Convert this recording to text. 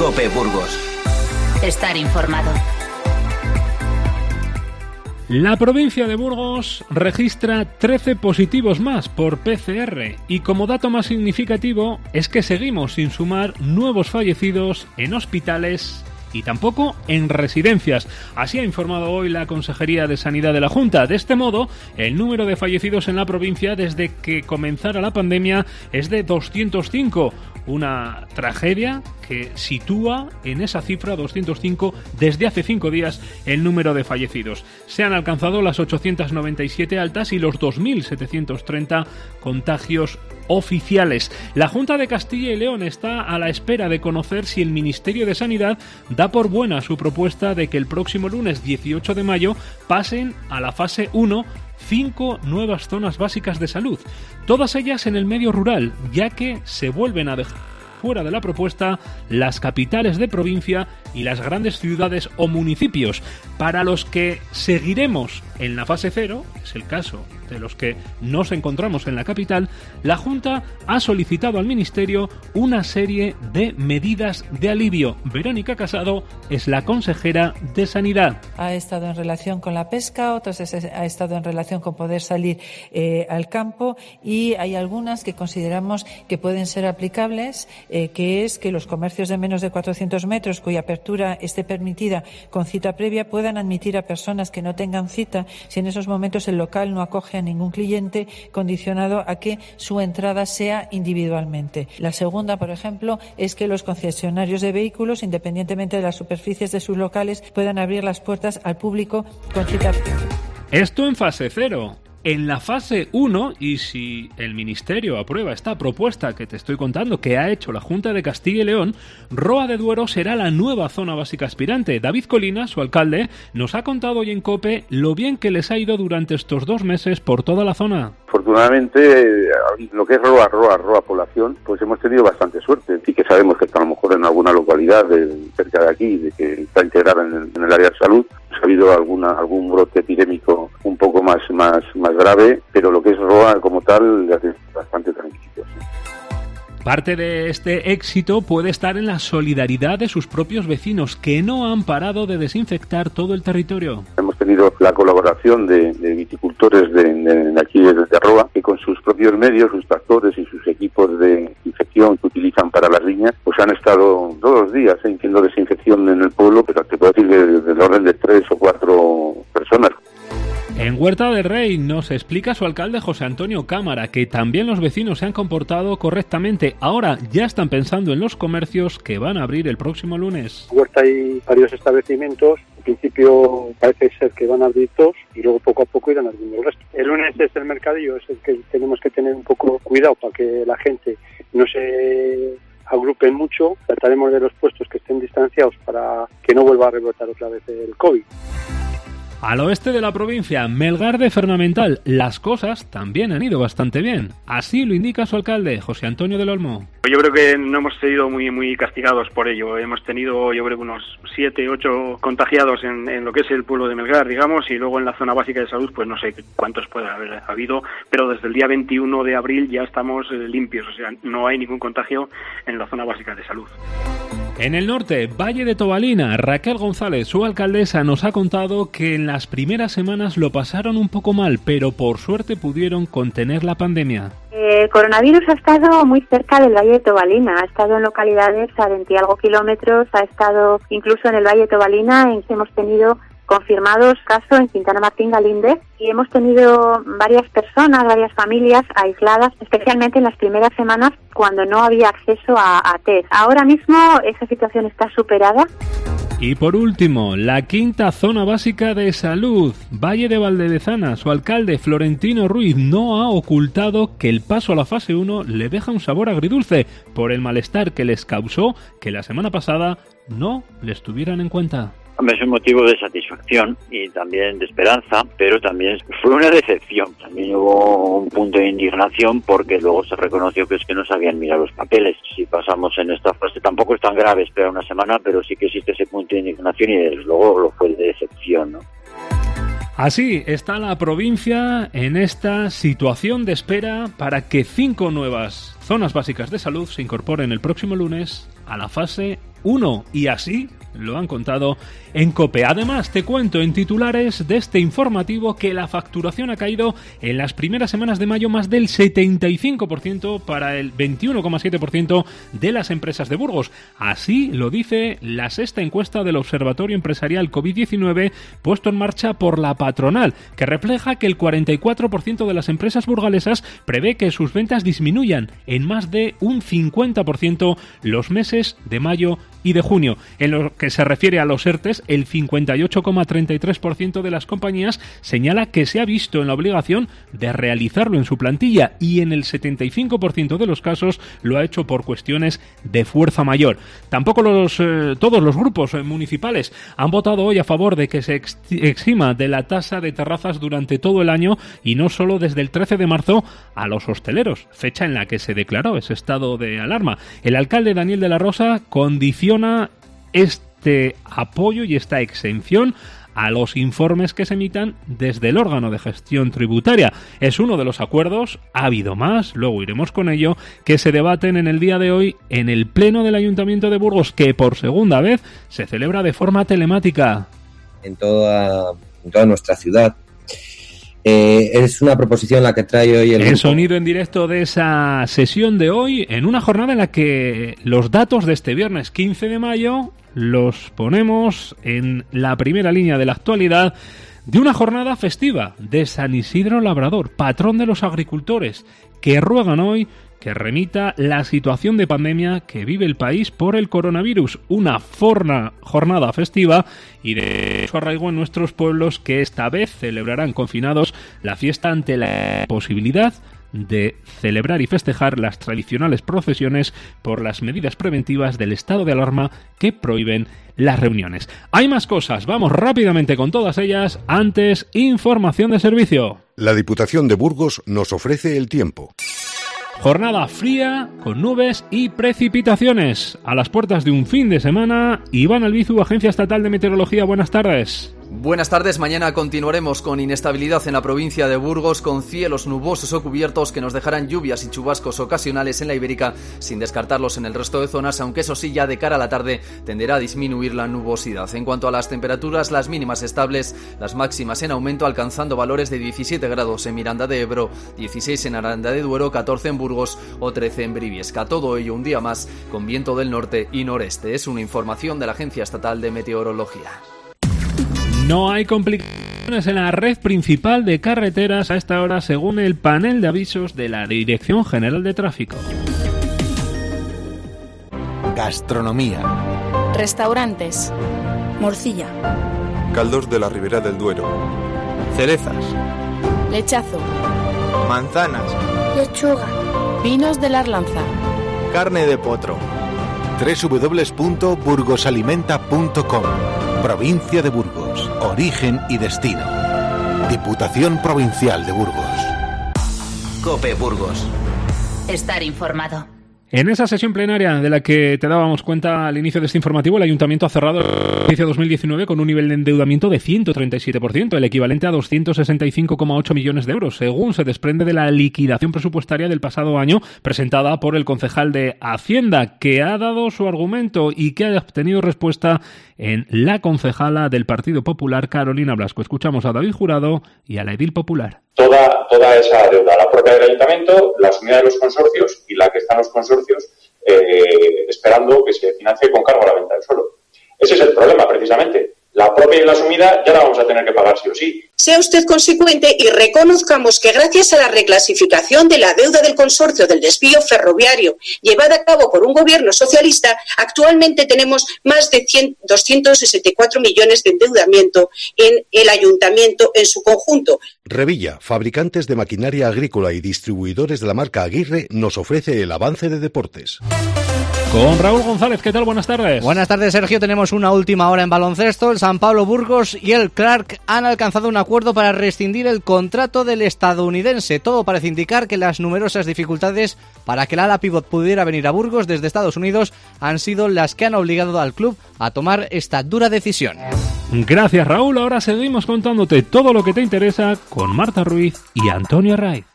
COPE Burgos. Estar informado. La provincia de Burgos registra 13 positivos más por PCR y como dato más significativo es que seguimos sin sumar nuevos fallecidos en hospitales y tampoco en residencias. Así ha informado hoy la Consejería de Sanidad de la Junta. De este modo, el número de fallecidos en la provincia desde que comenzara la pandemia es de 205. Una tragedia que sitúa en esa cifra 205 desde hace 5 días el número de fallecidos. Se han alcanzado las 897 altas y los 2.730 contagios oficiales. La Junta de Castilla y León está a la espera de conocer si el Ministerio de Sanidad da por buena su propuesta de que el próximo lunes 18 de mayo pasen a la fase 1 5 nuevas zonas básicas de salud, todas ellas en el medio rural, ya que se vuelven a dejar fuera de la propuesta las capitales de provincia y las grandes ciudades o municipios. Para los que seguiremos en la fase 0, es el caso de los que nos encontramos en la capital, la Junta ha solicitado al Ministerio una serie de medidas de alivio. Verónica Casado es la consejera de Sanidad. Ha estado en relación con la pesca, otras ha estado en relación con poder salir al campo y hay algunas que consideramos que pueden ser aplicables, que es que los comercios de menos de 400 metros cuya apertura esté permitida con cita previa puedan admitir a personas que no tengan cita si en esos momentos el local no acoge a ningún cliente, condicionado a que su entrada sea individualmente. La segunda, por ejemplo, es que los concesionarios de vehículos, independientemente de las superficies de sus locales, puedan abrir las puertas al público con cita previa. Esto en fase 0. En la fase 1, y si el Ministerio aprueba esta propuesta que te estoy contando que ha hecho la Junta de Castilla y León, Roa de Duero será la nueva zona básica aspirante. David Colina, su alcalde, nos ha contado hoy en COPE lo bien que les ha ido durante estos 2 meses por toda la zona. Afortunadamente, lo que es Roa población, pues hemos tenido bastante suerte. Sí que sabemos que a lo mejor en alguna localidad cerca de aquí, de que está integrada en el área de salud, ha habido algún brote epidémico un poco más grave, pero lo que es Roa como tal es bastante tranquilo. Parte de este éxito puede estar en la solidaridad de sus propios vecinos, que no han parado de desinfectar todo el territorio. Hemos tenido la colaboración de viticultores de aquí de Roa, que con sus propios medios, sus tractores y sus equipos de desinfección que utilizan para las viñas, pues han estado todos los días haciendo desinfección en el pueblo, pero te puedo decir que del orden de 3 o 4 personas. En Huerta del Rey nos explica su alcalde José Antonio Cámara que también los vecinos se han comportado correctamente. Ahora ya están pensando en los comercios que van a abrir el próximo lunes. En Huerta hay varios establecimientos. En principio parece ser que van a abrir 2 y luego poco a poco irán abriendo el resto. El lunes es el mercadillo, es el que tenemos que tener un poco cuidado para que la gente no se agrupen mucho. Trataremos de los puestos que estén distanciados para que no vuelva a rebrotar otra vez el COVID. Al oeste de la provincia, Melgar de Fernamental, las cosas también han ido bastante bien. Así lo indica su alcalde, José Antonio del Olmo. Yo creo que no hemos sido muy castigados por ello. Hemos tenido, yo creo que unos 7, 8 contagiados en lo que es el pueblo de Melgar, digamos, y luego en la zona básica de salud, pues no sé cuántos puede haber habido, pero desde el día 21 de abril ya estamos limpios, o sea, no hay ningún contagio en la zona básica de salud. En el norte, Valle de Tobalina, Raquel González, su alcaldesa, nos ha contado que en las primeras semanas lo pasaron un poco mal, pero por suerte pudieron contener la pandemia. El coronavirus ha estado muy cerca del Valle de Tobalina, ha estado en localidades a 20 y algo kilómetros, ha estado incluso en el Valle de Tobalina, en que hemos tenido confirmados casos en Quintana Martín Galíndez y hemos tenido varias personas, varias familias aisladas, especialmente en las primeras semanas cuando no había acceso a test. Ahora mismo esa situación está superada. Y por último, la quinta zona básica de salud, Valle de Valdevezana. Su alcalde, Florentino Ruiz, no ha ocultado que el paso a la fase 1 le deja un sabor agridulce por el malestar que les causó que la semana pasada no les tuvieran en cuenta. Es un motivo de satisfacción y también de esperanza, pero también fue una decepción. También hubo un punto de indignación porque luego se reconoció que es que no sabían mirar los papeles. Si pasamos en esta fase, tampoco es tan grave esperar una semana, pero sí que existe ese punto de indignación y desde luego lo fue de decepción, ¿no? Así está la provincia en esta situación de espera para que 5 nuevas zonas básicas de salud se incorporen el próximo lunes a la fase 1 y así lo han contado en COPE. Además, te cuento en titulares de este informativo que la facturación ha caído en las primeras semanas de mayo más del 75% para el 21,7% de las empresas de Burgos. Así lo dice la sexta encuesta del Observatorio Empresarial COVID-19 puesto en marcha por la patronal, que refleja que el 44% de las empresas burgalesas prevé que sus ventas disminuyan en más de un 50% los meses de mayo y de junio. En lo que se refiere a los ERTEs, el 58,33% de las compañías señala que se ha visto en la obligación de realizarlo en su plantilla y en el 75% de los casos lo ha hecho por cuestiones de fuerza mayor. Tampoco todos los grupos municipales han votado hoy a favor de que se exima de la tasa de terrazas durante todo el año y no solo desde el 13 de marzo a los hosteleros, fecha en la que se declaró ese estado de alarma. El alcalde Daniel de la Rosa condiciona este apoyo y esta exención a los informes que se emitan desde el órgano de gestión tributaria. Es uno de los acuerdos, ha habido más, luego iremos con ello, que se debaten en el día de hoy en el Pleno del Ayuntamiento de Burgos, que por segunda vez se celebra de forma telemática. En toda nuestra ciudad. Es una proposición la que trae hoy el sonido en directo de esa sesión de hoy, en una jornada en la que los datos de este viernes 15 de mayo los ponemos en la primera línea de la actualidad de una jornada festiva de San Isidro Labrador, patrón de los agricultores, que ruegan hoy que remita la situación de pandemia que vive el país por el coronavirus. Una jornada festiva y de su arraigo en nuestros pueblos que esta vez celebrarán confinados la fiesta ante la posibilidad de celebrar y festejar las tradicionales procesiones por las medidas preventivas del estado de alarma que prohíben las reuniones. Hay más cosas, vamos rápidamente con todas ellas. Antes, información de servicio. La Diputación de Burgos nos ofrece el tiempo. Jornada fría, con nubes y precipitaciones. A las puertas de un fin de semana, Iván Albizu, Agencia Estatal de Meteorología, buenas tardes. Buenas tardes, mañana continuaremos con inestabilidad en la provincia de Burgos, con cielos nubosos o cubiertos que nos dejarán lluvias y chubascos ocasionales en la Ibérica, sin descartarlos en el resto de zonas, aunque eso sí, ya de cara a la tarde tenderá a disminuir la nubosidad. En cuanto a las temperaturas, las mínimas estables, las máximas en aumento, alcanzando valores de 17 grados en Miranda de Ebro, 16 en Aranda de Duero, 14 en Burgos o 13 en Briviesca. Todo ello un día más con viento del norte y noreste. Es una información de la Agencia Estatal de Meteorología. No hay complicaciones en la red principal de carreteras a esta hora, según el panel de avisos de la Dirección General de Tráfico. Gastronomía. Restaurantes. Morcilla. Caldos de la Ribera del Duero. Cerezas. Lechazo. Manzanas. Lechuga. Vinos de la Arlanza. Carne de potro. www.burgosalimenta.com. Provincia de Burgos, origen y destino. Diputación Provincial de Burgos. COPE Burgos. Estar informado. En esa sesión plenaria de la que te dábamos cuenta al inicio de este informativo, el Ayuntamiento ha cerrado el ejercicio 2019 con un nivel de endeudamiento de 137%, el equivalente a 265,8 millones de euros, según se desprende de la liquidación presupuestaria del pasado año presentada por el concejal de Hacienda, que ha dado su argumento y que ha obtenido respuesta en la concejala del Partido Popular, Carolina Blasco. Escuchamos a David Jurado y a la edil popular. Toda esa deuda, la propia del ayuntamiento, la asumida de los consorcios y la que están los consorcios esperando que se financie con cargo a la venta del suelo. Ese es el problema, precisamente. La propia y la asumida ya la vamos a tener que pagar sí o sí. Sea usted consecuente y reconozcamos que gracias a la reclasificación de la deuda del consorcio del desvío ferroviario llevada a cabo por un gobierno socialista, actualmente tenemos más de 264 millones de endeudamiento en el ayuntamiento en su conjunto. Revilla, fabricantes de maquinaria agrícola y distribuidores de la marca Aguirre, nos ofrece el avance de deportes. Con Raúl González, ¿qué tal? Buenas tardes. Buenas tardes, Sergio. Tenemos una última hora en baloncesto. El San Pablo Burgos y el Clark han alcanzado un acuerdo para rescindir el contrato del estadounidense. Todo parece indicar que las numerosas dificultades para que el ala pívot pudiera venir a Burgos desde Estados Unidos han sido las que han obligado al club a tomar esta dura decisión. Gracias, Raúl. Ahora seguimos contándote todo lo que te interesa con Marta Ruiz y Antonio Arraiz.